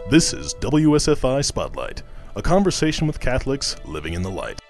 This is WSFI Spotlight, a conversation with Catholics living in the light.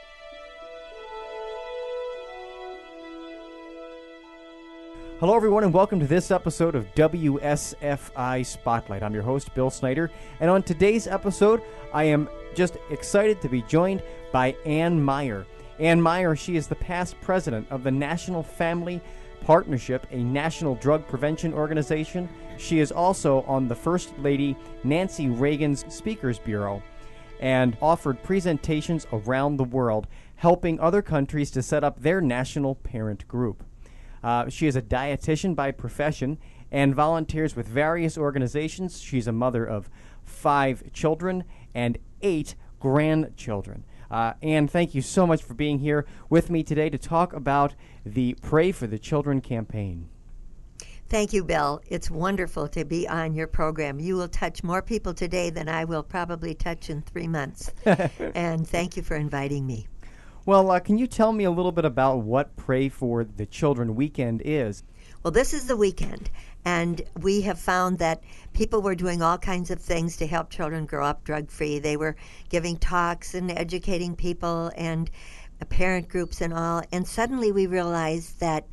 Hello, everyone, and welcome to this episode of WSFI Spotlight. I'm your host, Bill Snyder, and on today's episode, I am just excited to be joined by Ann Meyer. Ann Meyer, she is the past president of the National Family Partnership, a national drug prevention organization. She is also on the First Lady Nancy Reagan's Speakers Bureau and offered presentations around the world, helping other countries to set up their national parent group. She is a dietitian by profession and volunteers with various organizations. She's a mother of 5 children and 8 grandchildren. Ann, thank you so much for being here with me today to talk about the Pray for the Children campaign. Thank you, Bill. It's wonderful to be on your program. You will touch more people today than I will probably touch in 3 months. And thank you for inviting me. Well, can you tell me a little bit about what Pray for the Children weekend is? Well, this is the weekend, and we have found that people were doing all kinds of things to help children grow up drug-free. They were giving talks and educating people and parent groups and all, and suddenly we realized that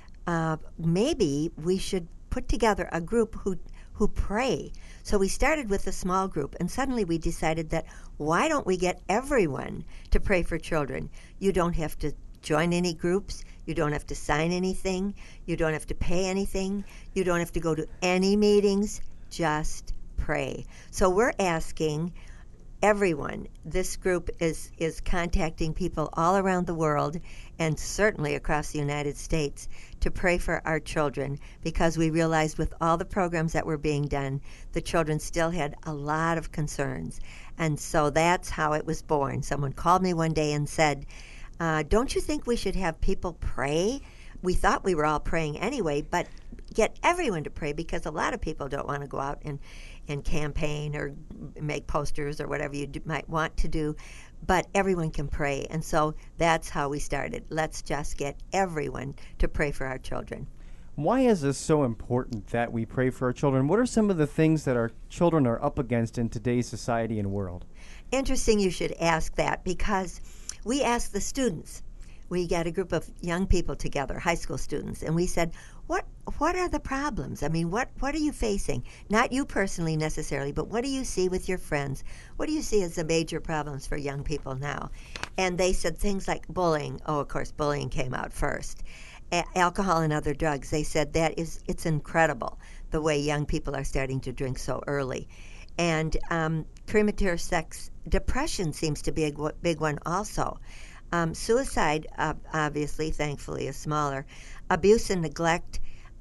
maybe we should put together a group who pray. So we started with a small group, and suddenly we decided that why don't we get everyone to pray for children? You don't have to join any groups. You don't have to sign anything. You don't have to pay anything. You don't have to go to any meetings. Just pray. So we're asking everyone. This group is contacting people all around the world and certainly across the United States to pray for our children, because we realized with all the programs that were being done, the children still had a lot of concerns. And so that's how it was born. Someone called me one day and said, don't you think we should have people pray? We thought we were all praying anyway, but get everyone to pray, because a lot of people don't want to go out and campaign or make posters or whatever you might want to do, but everyone can pray. And so that's how we started. Let's just get everyone to pray for our children. Why is this so important that we pray for our children? What are some of the things that our children are up against in today's society and world? Interesting you should ask that, because we asked the students. We got a group of young people together, high school students, and we said, what are the problems? I mean, what are you facing? Not you personally necessarily, but what do you see with your friends? What do you see as the major problems for young people now? And they said things like bullying. Oh, of course, bullying came out first. Alcohol and other drugs. They said it's incredible the way young people are starting to drink so early. And premature sex, depression seems to be a big one also. Suicide, obviously, thankfully, is smaller. Abuse and neglect,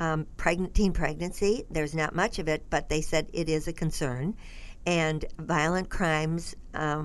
teen pregnancy, there's not much of it, but they said it is a concern. And violent crimes,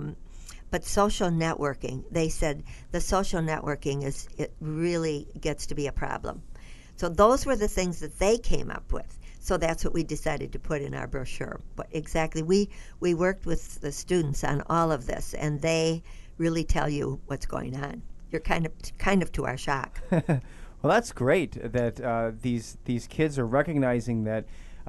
but social networking, they said the social networking it really gets to be a problem. So those were the things that they came up with. So that's what we decided to put in our brochure. But exactly, we worked with the students on all of this, and they really tell you what's going on. You're kind of to our shock. Well, that's great that these kids are recognizing that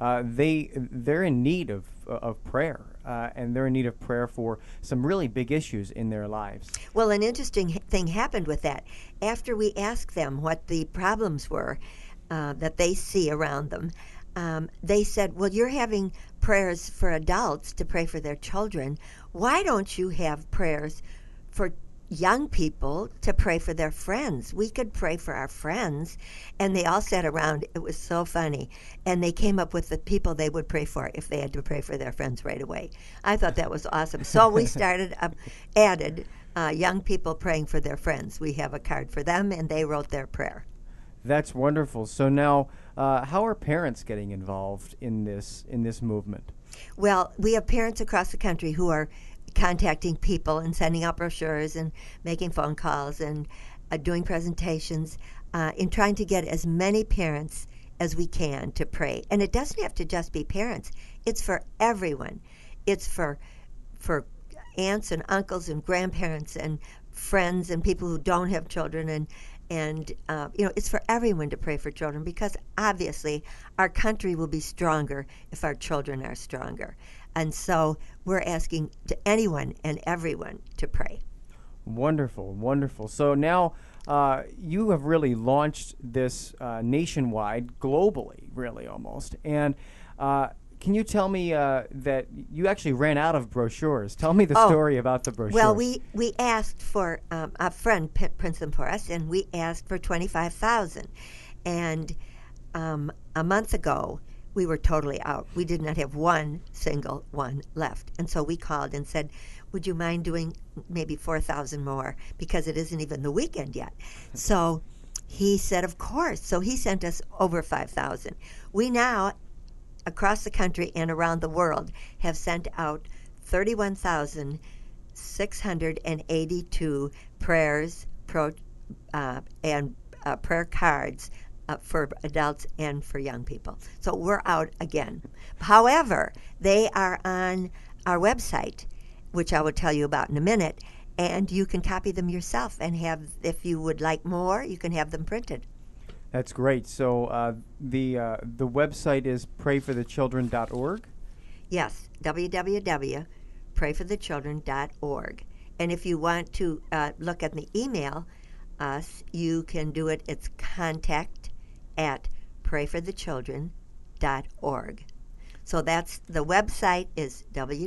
they're in need of prayer, and they're in need of prayer for some really big issues in their lives. Well, an interesting thing happened with that. After we asked them what the problems were that they see around them, they said, well, you're having prayers for adults to pray for their children. Why don't you have prayers for young people to pray for their friends? We could pray for our friends. And they all sat around. It was so funny. And they came up with the people they would pray for if they had to pray for their friends right away. I thought that was awesome. So we added young people praying for their friends. We have a card for them, and they wrote their prayer. That's wonderful. So now, how are parents getting involved in this movement? Well, we have parents across the country who are contacting people and sending out brochures and making phone calls and doing presentations in trying to get as many parents as we can to pray. And it doesn't have to just be parents. It's for everyone. It's for aunts and uncles and grandparents and friends and people who don't have children, and it's for everyone to pray for children, because obviously our country will be stronger if our children are stronger. And so we're asking to anyone and everyone to pray. Wonderful, wonderful. So now you have really launched this nationwide, globally, really almost. And can you tell me that you actually ran out of brochures? Tell me the story about the brochures. Well, we asked for a friend prints them for us, and we asked for 25,000. And a month ago, we were totally out. We did not have one single one left. And so we called and said, would you mind doing maybe 4,000 more? Because it isn't even the weekend yet. So he said, of course. So he sent us over 5,000. We now, across the country and around the world, have sent out 31,682 prayers and prayer cards for adults and for young people. So we're out again. However, they are on our website, which I will tell you about in a minute, and you can copy them yourself and have, if you would like more, you can have them printed. That's great. So the website is prayforthechildren.org? Yes, www.prayforthechildren.org. And if you want to look at the email us, you can do it. It's contact@prayforthechildren.org. So that's the website is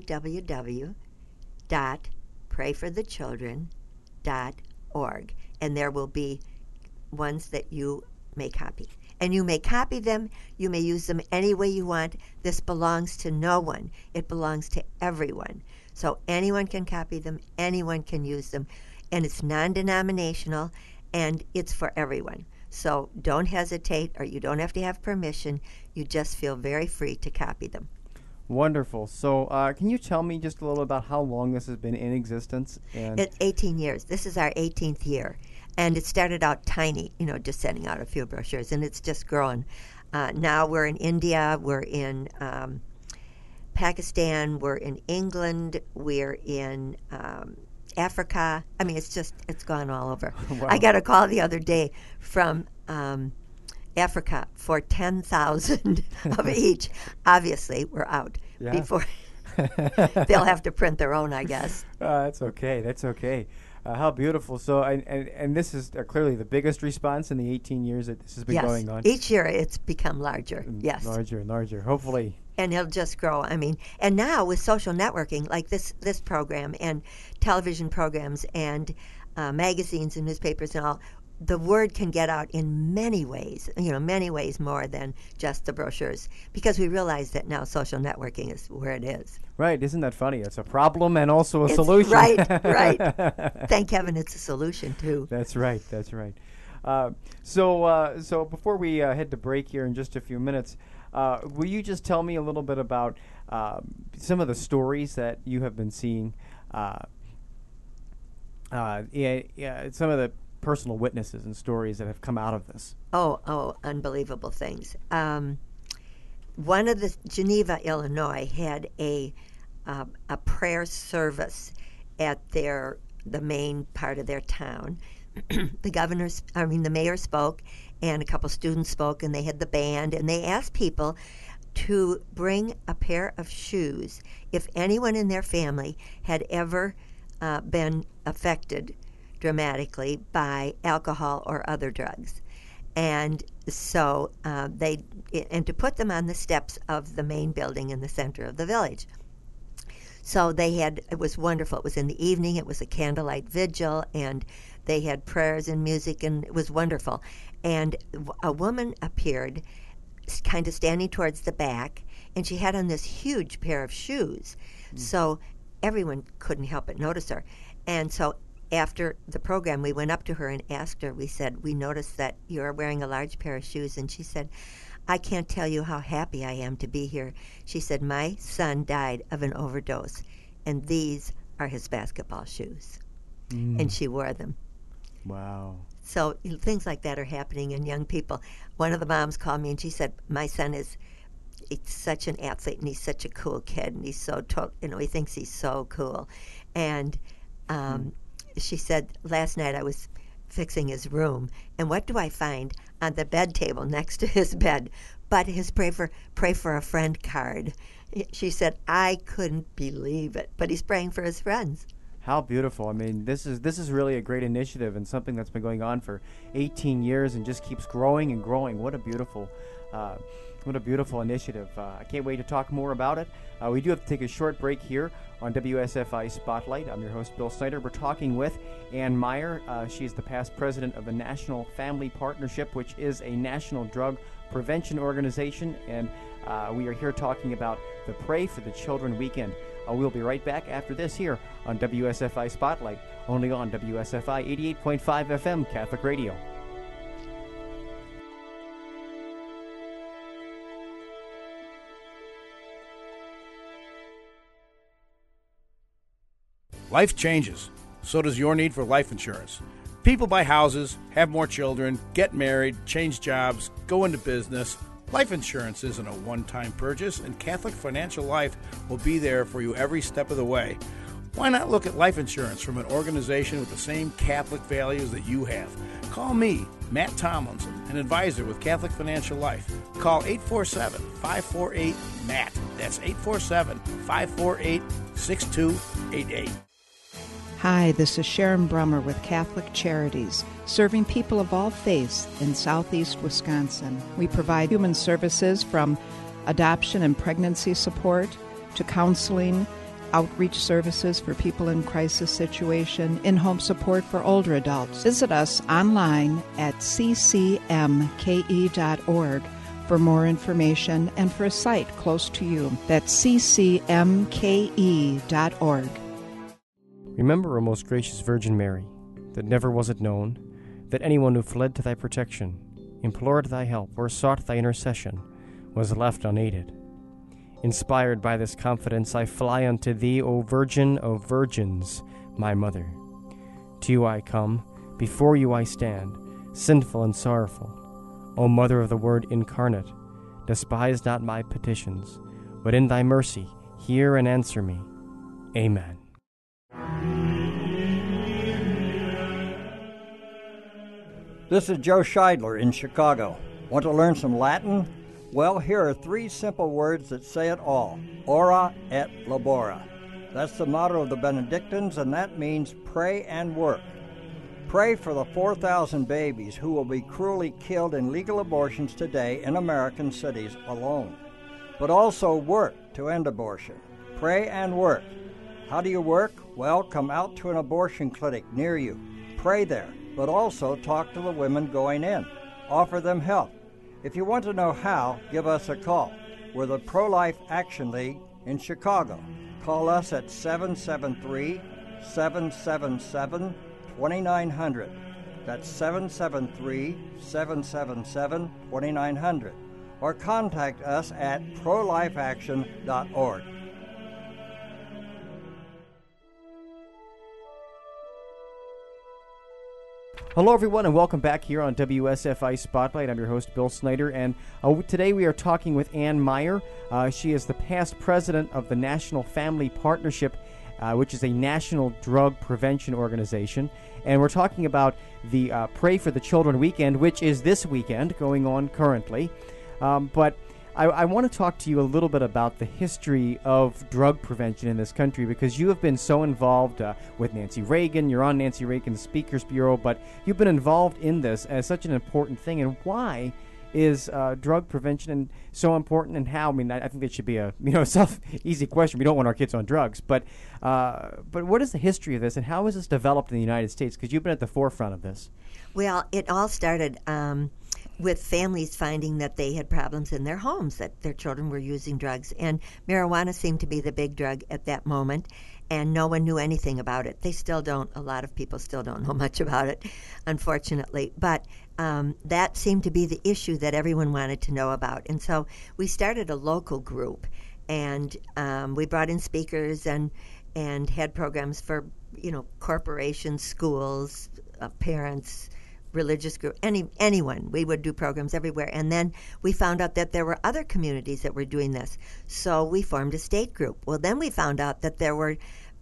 www.prayforthechildren.org. And there will be ones that you may copy. And you may copy them, you may use them any way you want. This belongs to no one. It belongs to everyone. So anyone can copy them, anyone can use them. And it's non-denominational, and it's for everyone. So don't hesitate, or you don't have to have permission. You just feel very free to copy them. Wonderful. So can you tell me just a little about how long this has been in existence? And It's 18 years. This is our 18th year. And it started out tiny, just sending out a few brochures, and it's just grown. Now we're in India, we're in Pakistan, we're in England, we're in Africa. I mean, it's gone all over. Wow. I got a call the other day from Africa for 10,000 of each. Obviously, we're out before. They'll have to print their own, I guess. That's okay. That's okay. How beautiful. So, and this is clearly the biggest response in the 18 years that this has been going on. Each year it's become larger. Yes. Larger and larger, hopefully. And it'll just grow. I mean, and now with social networking, like this program and television programs and magazines and newspapers and all, the word can get out in many ways, many ways more than just the brochures, because we realize that now social networking is where it is. Right. Isn't that funny? It's a problem and also a solution. Right. Thank heaven it's a solution, too. That's right. That's right. So before we head to break here in just a few minutes, will you just tell me a little bit about some of the stories that you have been seeing, some of the personal witnesses and stories that have come out of this? Oh, unbelievable things. One of the Geneva, Illinois, had a prayer service at the main part of their town. The mayor spoke, and a couple students spoke, and they had the band, and they asked people to bring a pair of shoes if anyone in their family had ever been affected dramatically by alcohol or other drugs. And so and to put them on the steps of the main building in the center of the village. So it was wonderful. It was in the evening, it was a candlelight vigil, and they had prayers and music, and it was wonderful. And a woman appeared, kind of standing towards the back, and she had on this huge pair of shoes. So everyone couldn't help but notice her. And so after the program, we went up to her and asked her, we said, we noticed that you're wearing a large pair of shoes. And she said, I can't tell you how happy I am to be here. She said, my son died of an overdose, and these are his basketball shoes. And she wore them. Wow. So things like that are happening in young people. One of the moms called me, and she said, my son is such an athlete, and he's such a cool kid, and he's so, he thinks he's so cool. And she said, last night I was fixing his room, and what do I find on the bed table next to his bed? but his pray for a friend card. She said, I couldn't believe it, but he's praying for his friends. How beautiful. I mean, this is really a great initiative and something that's been going on for 18 years and just keeps growing and growing. What a beautiful initiative. I can't wait to talk more about it. We do have to take a short break here on WSFI Spotlight. I'm your host, Bill Snyder. We're talking with Ann Meyer. She is the past president of the National Family Partnership, which is a national drug prevention organization, and we are here talking about the Pray for the Children weekend. We'll be right back after this here on WSFI Spotlight, only on WSFI 88.5 FM Catholic Radio. Life changes. So does your need for life insurance. People buy houses, have more children, get married, change jobs, go into business. Life insurance isn't a one-time purchase, and Catholic Financial Life will be there for you every step of the way. Why not look at life insurance from an organization with the same Catholic values that you have? Call me, Matt Tomlinson, an advisor with Catholic Financial Life. Call 847-548-MATT. That's 847-548-6288. Hi, this is Sharon Brummer with Catholic Charities, serving people of all faiths in southeast Wisconsin. We provide human services from adoption and pregnancy support to counseling, outreach services for people in crisis situation, in-home support for older adults. Visit us online at ccmke.org for more information and for a site close to you. That's ccmke.org. Remember, O most gracious Virgin Mary, that never was it known that anyone who fled to thy protection, implored thy help, or sought thy intercession was left unaided. Inspired by this confidence, I fly unto thee, O Virgin of Virgins, my Mother. To you I come, before you I stand, sinful and sorrowful. O Mother of the Word incarnate, despise not my petitions, but in thy mercy hear and answer me. Amen. This is Joe Scheidler in Chicago. Want to learn some Latin? Well, here are 3 simple words that say it all. Ora et labora. That's the motto of the Benedictines, and that means pray and work. Pray for the 4,000 babies who will be cruelly killed in legal abortions today in American cities alone. But also work to end abortion. Pray and work. How do you work? Well, come out to an abortion clinic near you. Pray there, but also talk to the women going in. Offer them help. If you want to know how, give us a call. We're the Pro-Life Action League in Chicago. Call us at 773-777-2900. That's 773-777-2900. Or contact us at prolifeaction.org. Hello, everyone, and welcome back here on WSFI Spotlight. I'm your host, Bill Snyder, and today we are talking with Ann Meyer. She is the past president of the National Family Partnership, which is a national drug prevention organization. And we're talking about the Pray for the Children weekend, which is this weekend, going on currently. But I want to talk to you a little bit about the history of drug prevention in this country, because you have been so involved with Nancy Reagan. You're on Nancy Reagan's Speakers Bureau, but you've been involved in this as such an important thing. And why is drug prevention so important, and how? I mean, I think that should be a easy question. We don't want our kids on drugs, but what is the history of this, and how is this developed in the United States? Because you've been at the forefront of this. Well, it all started with families finding that they had problems in their homes, that their children were using drugs. And marijuana seemed to be the big drug at that moment, and no one knew anything about it. They still don't. A lot of people still don't know much about it, unfortunately. But that seemed to be the issue that everyone wanted to know about. And so we started a local group, and we brought in speakers and had programs for, corporations, schools, parents, religious group, anyone. We would do programs everywhere. And then we found out that there were other communities that were doing this. So we formed a state group. Well, then we found out that there were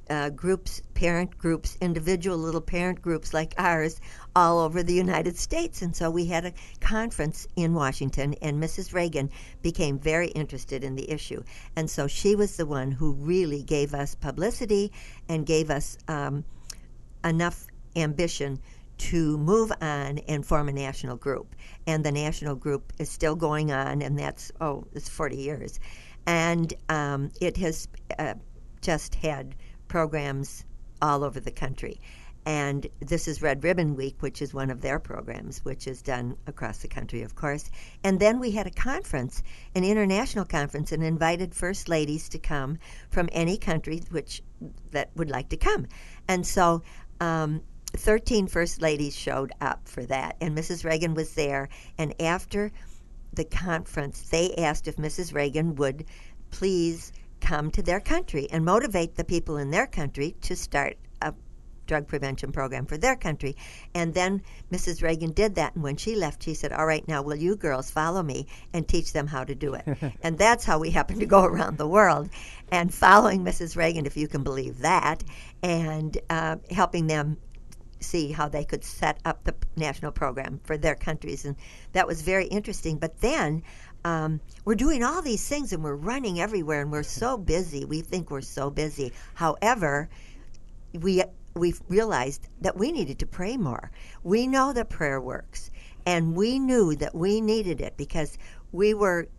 groups, parent groups, individual little parent groups like ours all over the United States. And so we had a conference in Washington, and Mrs. Reagan became very interested in the issue. And so she was the one who really gave us publicity and gave us enough ambition to move on and form a national group. And the national group is still going on, and it's 40 years. And it has just had programs all over the country. And this is Red Ribbon Week, which is one of their programs, which is done across the country, of course. And then we had a conference, an international conference, and invited first ladies to come from any country that would like to come. And so 13 first ladies showed up for that, and Mrs. Reagan was there. And after the conference, they asked if Mrs. Reagan would please come to their country and motivate the people in their country to start a drug prevention program for their country. And then Mrs. Reagan did that, and when she left, she said, all right, now will you girls follow me and teach them how to do it? And that's how we happened to go around the world and following Mrs. Reagan, if you can believe that, and helping them see how they could set up the national program for their countries. And that was very interesting. But then we're doing all these things, and we're running everywhere, and we're so busy. We think we're so busy. However, we've realized that we needed to pray more. We know that prayer works, and we knew that we needed it because we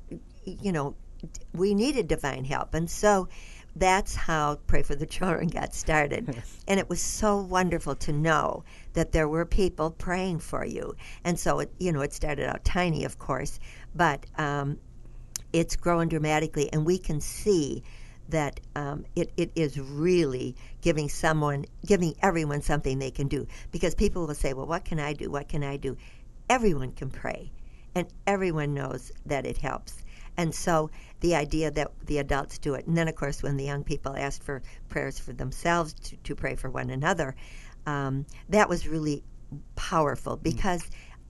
needed divine help. And so that's how Pray for the Children got started. And it was so wonderful to know that there were people praying for you. And so it started out tiny, of course, but it's growing dramatically, and we can see that it is really giving everyone something they can do. Because people will say, well, what can I do? What can I do? Everyone can pray, and everyone knows that it helps. And so the idea that the adults do it, and then, of course, when the young people asked for prayers for themselves to pray for one another, that was really powerful, because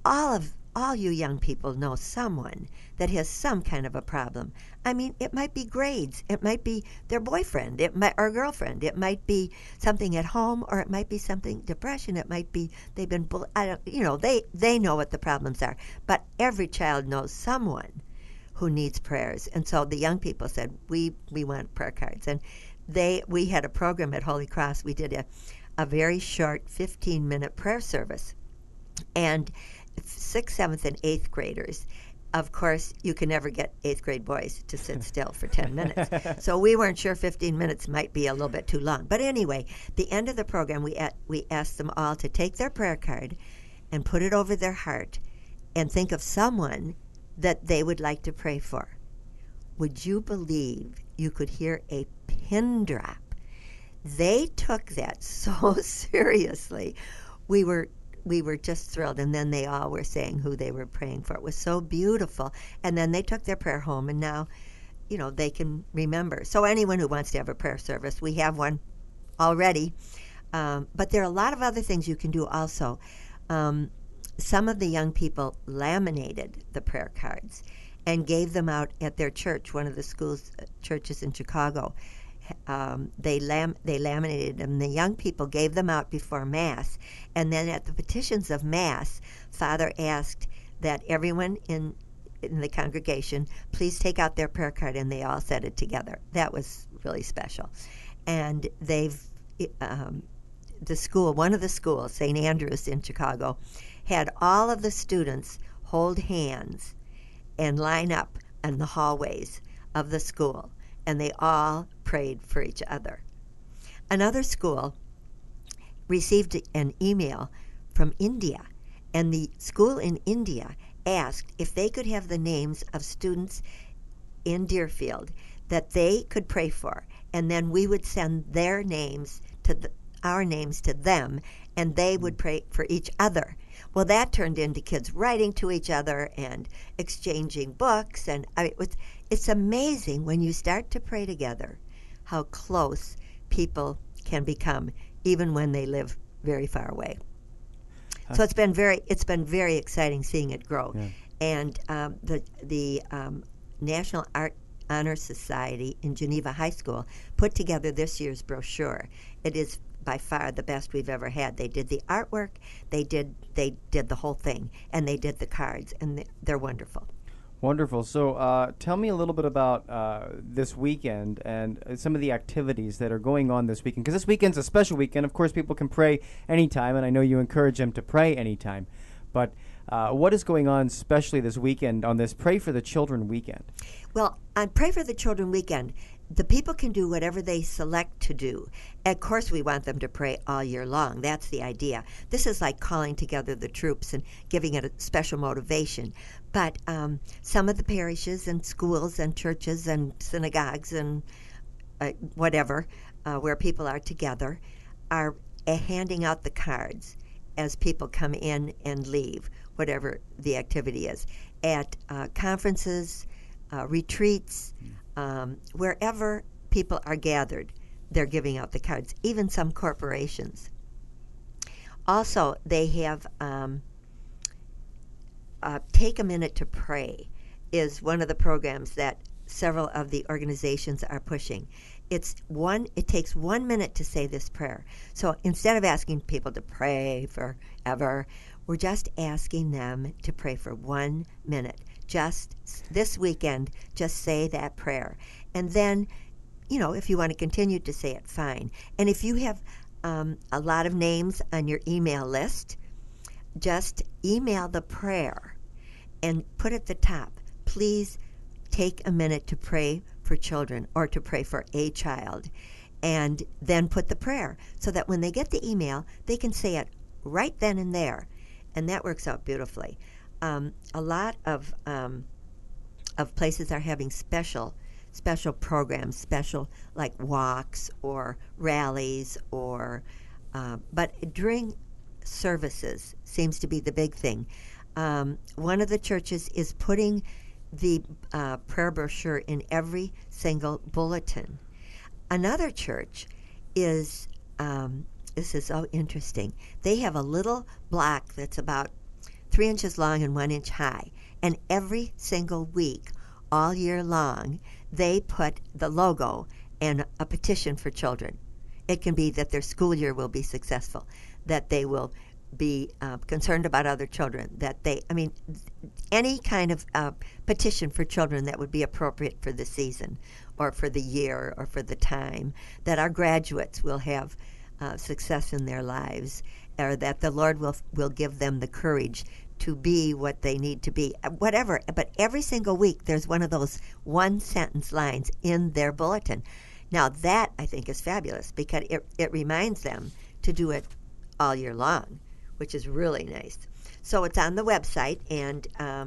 all you young people know someone that has some kind of a problem. I mean, it might be grades, it might be their boyfriend, or girlfriend, it might be something at home, or it might be something, depression, it might be they've been they know what the problems are. But every child knows someone who needs prayers. And so the young people said, we want prayer cards. And we had a program at Holy Cross. We did a very short 15-minute prayer service. And 6th, 7th, and 8th graders, of course, you can never get 8th grade boys to sit still for 10 minutes. So we weren't sure 15 minutes might be a little bit too long. But anyway, the end of the program, we asked them all to take their prayer card and put it over their heart and think of someone that they would like to pray for. Would you believe you could hear a pin drop? They took that so seriously. We were just thrilled, and then they all were saying who they were praying for. It was so beautiful. And then they took their prayer home, and now, they can remember. So anyone who wants to have a prayer service, we have one already. But there are a lot of other things you can do also. Some of the young people laminated the prayer cards and gave them out at their church, one of the churches in Chicago. They laminated them. The young people gave them out before Mass. And then at the petitions of Mass, Father asked that everyone in the congregation please take out their prayer card, and they all said it together. That was really special. And one of the schools, St. Andrew's in Chicago, had all of the students hold hands and line up in the hallways of the school, and they all prayed for each other. Another school received an email from India, and the school in India asked if they could have the names of students in Deerfield that they could pray for, and then we would send their names our names to them, and they would pray for each other. Well, that turned into kids writing to each other and exchanging books, and it's amazing when you start to pray together how close people can become, even when they live very far away. So it's been very exciting seeing it grow. Yeah. And the National Art Honor Society in Geneva High School put together this year's brochure. It is by far the best we've ever had. They did the artwork, they did the whole thing, and they did the cards, and they're wonderful. Wonderful. So tell me a little bit about this weekend and some of the activities that are going on this weekend. Because this weekend's a special weekend. Of course, people can pray anytime, and I know you encourage them to pray anytime. But what is going on especially this weekend on this Pray for the Children weekend? Well, on Pray for the Children weekend, the people can do whatever they select to do. Of course, we want them to pray all year long. That's the idea. This is like calling together the troops and giving it a special motivation. But some of the parishes and schools and churches and synagogues and whatever, where people are together, are handing out the cards as people come in and leave, whatever the activity is. At conferences, retreats, wherever people are gathered, they're giving out the cards, even some corporations. Also, they have Take a Minute to Pray is one of the programs that several of the organizations are pushing. It takes 1 minute to say this prayer. So instead of asking people to pray forever, we're just asking them to pray for 1 minute. Just this weekend, just say that prayer. And then, if you want to continue to say it, fine. And if you have a lot of names on your email list, just email the prayer and put at the top, please take a minute to pray for children or to pray for a child. And then put the prayer so that when they get the email, they can say it right then and there. And that works out beautifully. A lot of places are having special programs, special like walks or rallies, but during services seems to be the big thing. One of the churches is putting the prayer brochure in every single bulletin. Another church is, this is so interesting, they have a little block that's about 3 inches long and 1 inch high. And every single week, all year long, they put the logo and a petition for children. It can be that their school year will be successful, that they will be concerned about other children, any kind of petition for children that would be appropriate for the season or for the year or for the time, that our graduates will have success in their lives, or that the Lord will give them the courage to be what they need to be, whatever. But every single week there's one of those one-sentence lines in their bulletin. Now that, I think, is fabulous because it reminds them to do it all year long, which is really nice. So it's on the website, and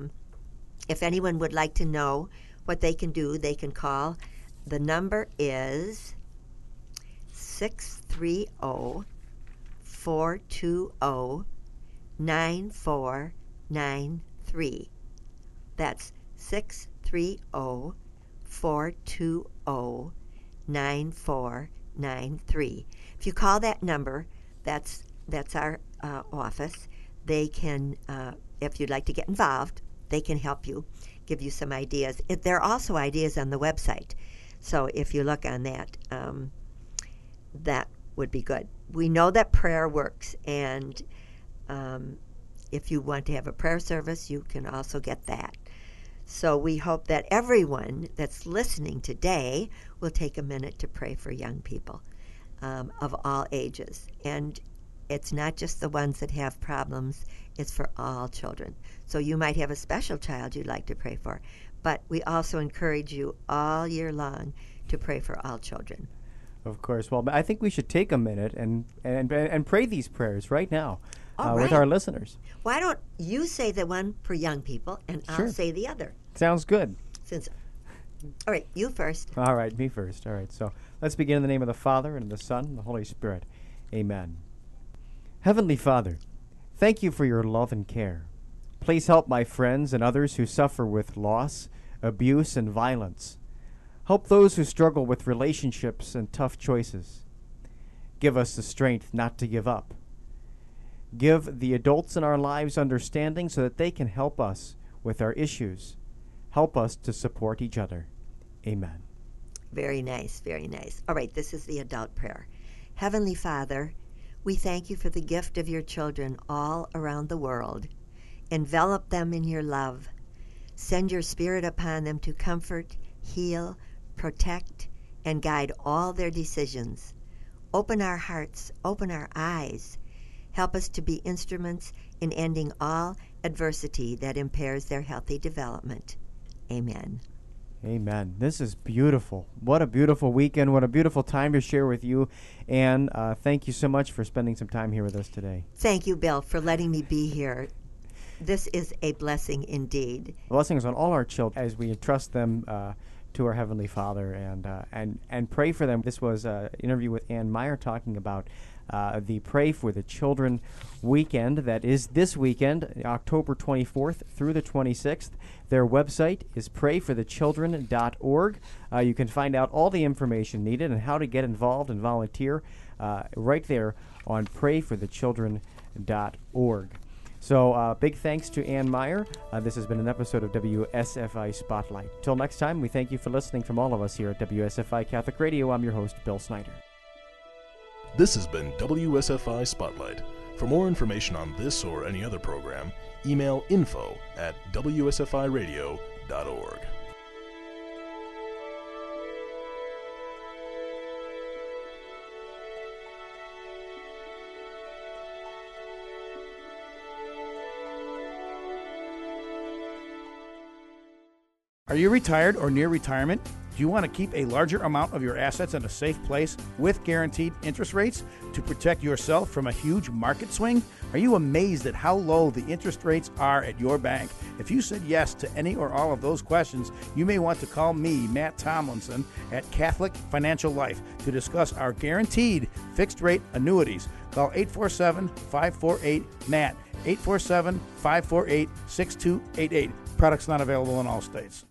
if anyone would like to know what they can do, they can call. The number is 630-420-9493. That's 630-420-9493. If you call that number, that's our office. They can, if you'd like to get involved, they can help you, give you some ideas. There are also ideas on the website. So if you look on that, that would be good. We know that prayer works, and if you want to have a prayer service, you can also get that. So we hope that everyone that's listening today will take a minute to pray for young people of all ages. And it's not just the ones that have problems, it's for all children. So you might have a special child you'd like to pray for, but we also encourage you all year long to pray for all children. Of course. Well, I think we should take a minute and pray these prayers right now All with right. our listeners. Why don't you say the one for young people, and Sure. I'll say the other. Sounds good. All right, you first. All right, me first. All right, so let's begin in the name of the Father, and of the Son, and the Holy Spirit. Amen. Heavenly Father, thank you for your love and care. Please help my friends and others who suffer with loss, abuse, and violence. Help those who struggle with relationships and tough choices. Give us the strength not to give up. Give the adults in our lives understanding so that they can help us with our issues. Help us to support each other. Amen. Very nice, very nice. All right, this is the adult prayer. Heavenly Father, we thank you for the gift of your children all around the world. Envelop them in your love. Send your Spirit upon them to comfort, heal, protect, and guide all their decisions. Open our hearts, open our eyes. Help us to be instruments in ending all adversity that impairs their healthy development. Amen. Amen. This is beautiful. What a beautiful weekend. What a beautiful time to share with you. And thank you so much for spending some time here with us today. Thank you, Bill, for letting me be here. This is a blessing indeed. Blessings on all our children as we entrust them to our Heavenly Father and pray for them. This was an interview with Ann Meyer talking about the Pray for the Children weekend that is this weekend, October 24th through the 26th. Their website is prayforthechildren.org. You can find out all the information needed and how to get involved and volunteer right there on prayforthechildren.org. So big thanks to Ann Meyer. This has been an episode of WSFI Spotlight. Till next time, we thank you for listening from all of us here at WSFI Catholic Radio. I'm your host, Bill Snyder. This has been WSFI Spotlight. For more information on this or any other program, email info@wsfiradio.org. Are you retired or near retirement? Do you want to keep a larger amount of your assets in a safe place with guaranteed interest rates to protect yourself from a huge market swing? Are you amazed at how low the interest rates are at your bank? If you said yes to any or all of those questions, you may want to call me, Matt Tomlinson, at Catholic Financial Life to discuss our guaranteed fixed-rate annuities. Call 847-548-MATT, 847-548-6288. Products not available in all states.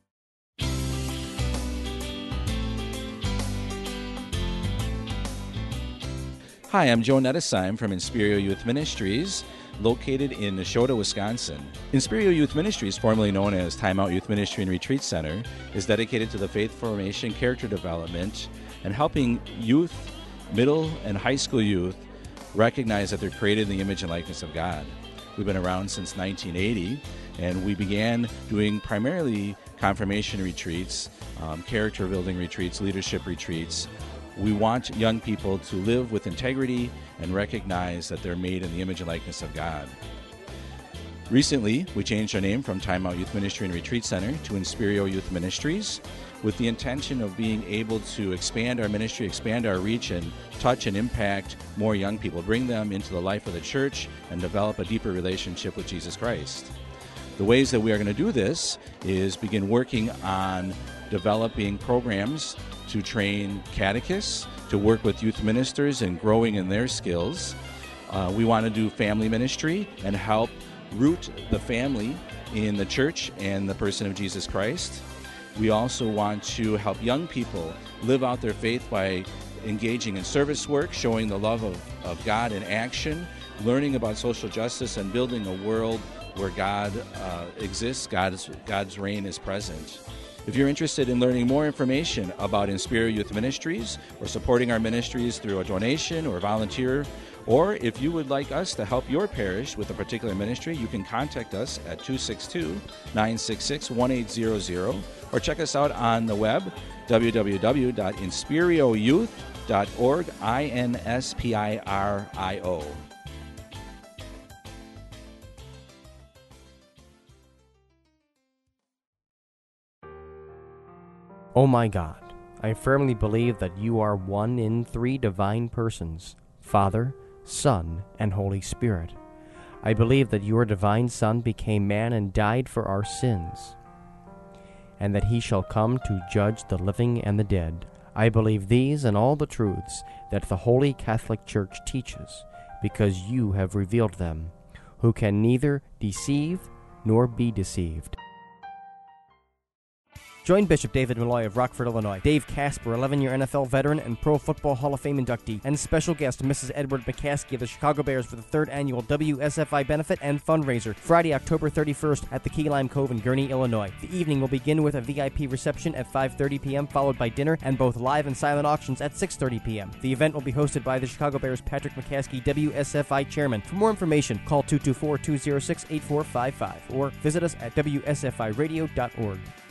Hi, I'm Joe Nettesheim from Inspirio Youth Ministries, located in Neshota, Wisconsin. Inspirio Youth Ministries, formerly known as Time Out Youth Ministry and Retreat Center, is dedicated to the faith formation, character development, and helping youth, middle and high school youth recognize that they're created in the image and likeness of God. We've been around since 1980, and we began doing primarily confirmation retreats, character building retreats, leadership retreats. We want young people to live with integrity and recognize that they're made in the image and likeness of God. Recently, we changed our name from Time Out Youth Ministry and Retreat Center to Inspirio Youth Ministries with the intention of being able to expand our ministry, expand our reach, and touch and impact more young people, bring them into the life of the church, and develop a deeper relationship with Jesus Christ. The ways that we are going to do this is begin working on developing programs to train catechists, to work with youth ministers and growing in their skills. We want to do family ministry and help root the family in the church and the person of Jesus Christ. We also want to help young people live out their faith by engaging in service work, showing the love of God in action, learning about social justice, and building a world where God exists, God's reign is present. If you're interested in learning more information about Inspirio Youth Ministries or supporting our ministries through a donation or volunteer, or if you would like us to help your parish with a particular ministry, you can contact us at 262-966-1800 or check us out on the web, www.inspiriouth.org, INSPIRIO. Oh my God, I firmly believe that you are one in three divine persons, Father, Son, and Holy Spirit. I believe that your divine Son became man and died for our sins, and that he shall come to judge the living and the dead. I believe these and all the truths that the Holy Catholic Church teaches, because you have revealed them, who can neither deceive nor be deceived. Join Bishop David Malloy of Rockford, Illinois, Dave Casper, 11-year NFL veteran and Pro Football Hall of Fame inductee, and special guest Mrs. Edward McCaskey of the Chicago Bears for the 3rd annual WSFI benefit and fundraiser, Friday, October 31st at the Key Lime Cove in Gurnee, Illinois. The evening will begin with a VIP reception at 5:30 p.m., followed by dinner and both live and silent auctions at 6:30 p.m. The event will be hosted by the Chicago Bears' Patrick McCaskey, WSFI chairman. For more information, call 224-206-8455 or visit us at WSFIradio.org.